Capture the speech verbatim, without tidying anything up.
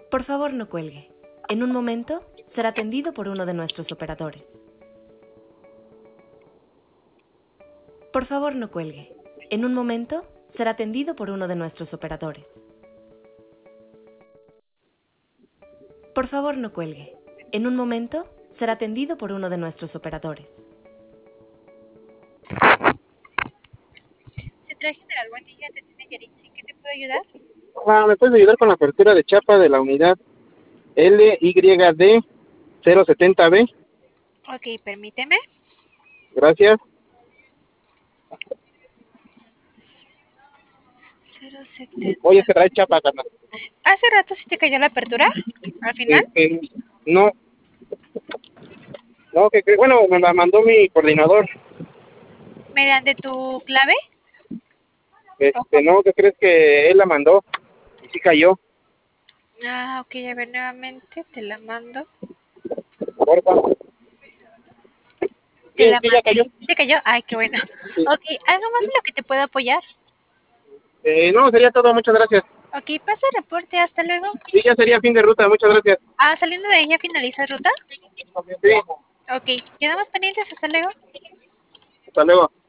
Por favor, no cuelgue. En un momento será atendido por uno de nuestros operadores. Por favor, no cuelgue. En un momento será atendido por uno de nuestros operadores. Por favor, no cuelgue. En un momento será atendido por uno de nuestros operadores. Central General, buen día, te tiene Yaritzi, ¿en qué te puedo ayudar? Ah, ¿me puedes ayudar con la apertura de chapa de la unidad L Y D cero setenta B? Ok, permíteme. Gracias. cero setenta. Oye, es que trae chapa, carnal. ¿Hace rato sí te cayó la apertura? ¿Al final? Este, no, no, que cre- bueno, me la mandó mi coordinador. ¿Mediante tu clave? Este, no, ¿qué crees que él la mandó? Y sí cayó, Ah, ok, a ver nuevamente, te la mando. porfa. Te Sí, la sí, ya mandé. cayó. ¿Sí te cayó? Ay, qué bueno. Sí. Ok, ¿algo más en lo que te puedo apoyar? Eh, no, sería todo, muchas gracias. Ok, pasa el reporte, hasta luego. Sí, ya sería fin de ruta, muchas gracias. Ah, saliendo de ella finaliza ruta. Sí, Ok, quedamos pendientes, hasta luego. hasta luego.